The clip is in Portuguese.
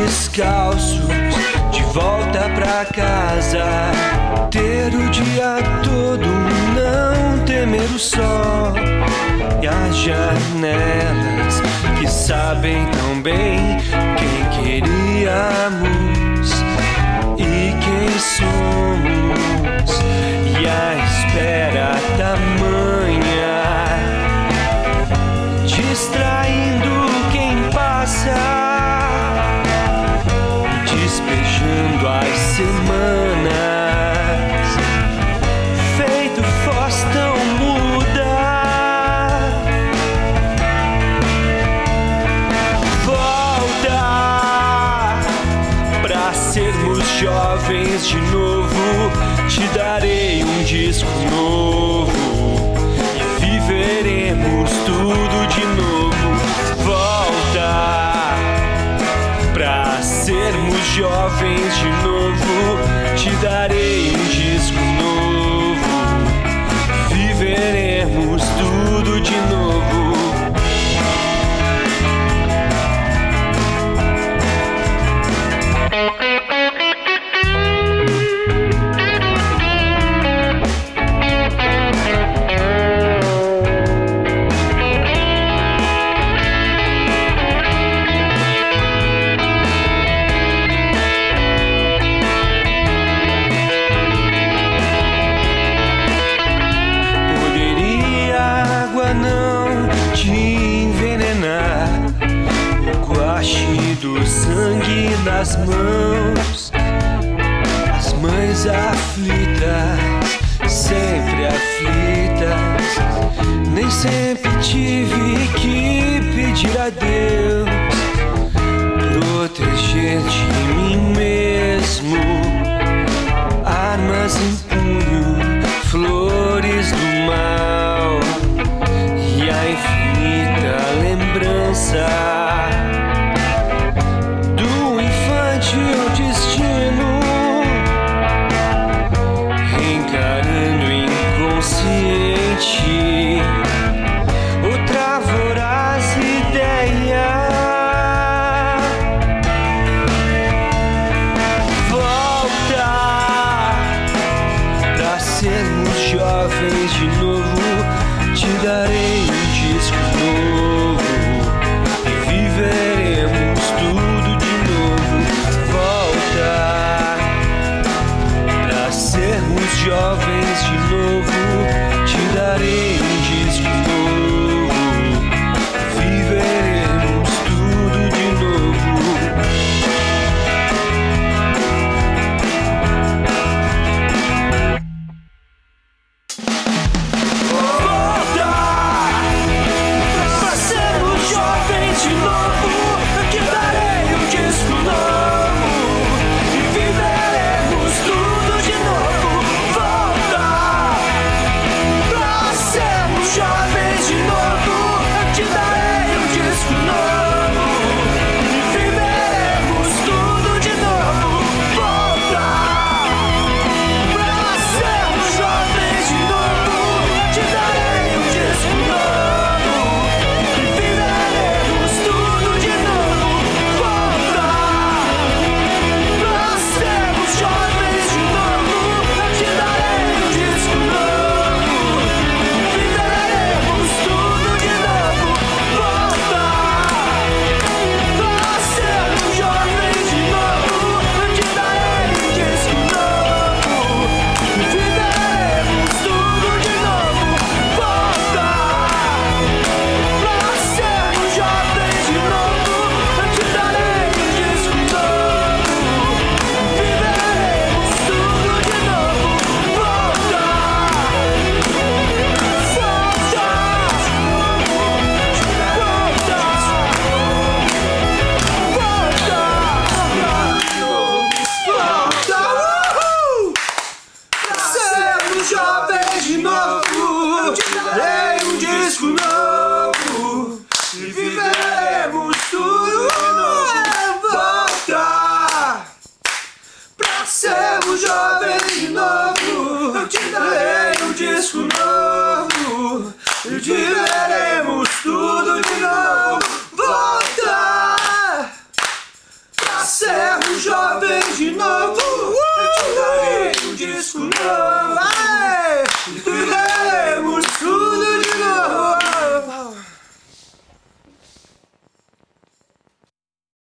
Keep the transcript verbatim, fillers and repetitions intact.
descalços de volta pra casa, ter o dia todo, não temer o sol e as janelas que sabem tão bem quem queríamos e quem somos, e a espera tamanha, distraindo quem passa, despejando as semanas, feito voz tão muda. Volta pra sermos jovens de novo, te darei um disco novo e viveremos tudo de novo. Volta pra sermos jovens de novo, te darei um disco novo, viveremos tudo de novo. Do sangue nas mãos, as mães aflitas, sempre aflitas. Nem sempre tive que pedir a Deus proteger de mim mesmo. Armas em punho, flores do mal e a infinita lembrança o destino, reencarando inconsciente outra voraz ideia. Volta pra sermos jovens de novo, te darei um disco novo e viveremos tudo de novo. Pra sermos jovens de novo, te darei um disco novo, viveremos tudo de novo. Volta pra sermos jovens de novo, te darei um disco novo, viveremos tudo de novo. Volta pra sermos jovens de novo, te darei um disco novo e viveremos tudo de novo. Volta pra sermos jovens de novo, te darei um disco novo e viveremos tudo de novo. Volta pra sermos jovens de novo, te darei um disco novo e viveremos tudo de novo. Volta pra sermos jovens de novo, te darei um disco novo e viveremos tudo de novo. Volta pra sermos jovens de novo, te darei um disco novo e viveremos tudo de novo. Volta, volta, uhul! Pra sermos jovens de novo, te darei um disco novo e viveremos tudo de novo. Volta pra sermos jovens de novo, eu te darei um disco novo e viveremos tudo de novo.